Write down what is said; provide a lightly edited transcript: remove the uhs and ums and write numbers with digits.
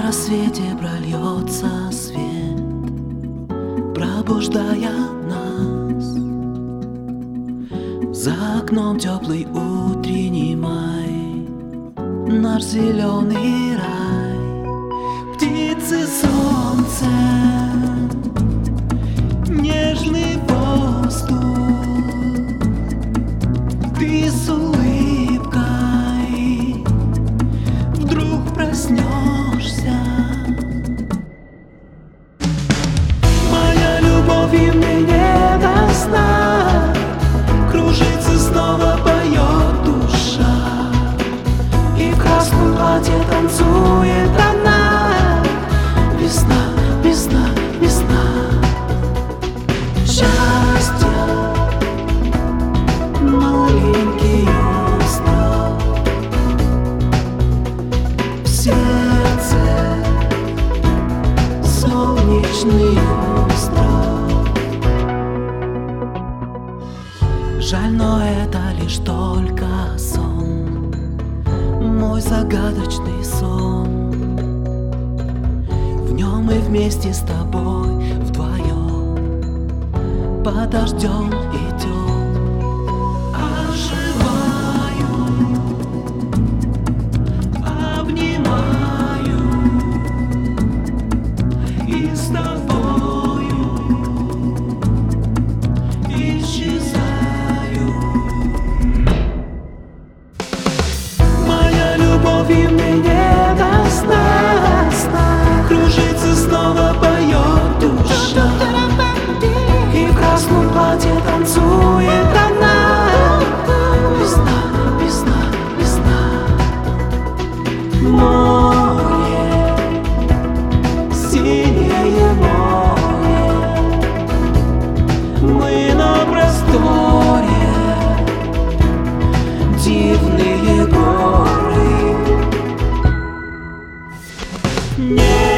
рассвете прольется свет, пробуждая нас. За окном теплый утренний май, наш зеленый рай. Птицы, солнце, нежный воздух, ты с улыбкой вдруг проснешься. Моя любовь, и мне не до сна, кружится, снова поет душа, и в красном платье танцует она. Весна, весна, весна. Счастье, маленький остров, в сердце солнечный остров. Жаль, но это лишь только сон, мой загадочный сон. В нем мы вместе с тобой вдвоем подождем, идем. Оживаю, обнимаю и с тобою исчезаю. Моя любовь, и мне не до сна, кружится, снова поет душа, и в красном платье танцует она. Весна, весна, весна. Море, синее море, мы на просторе, дивные горы.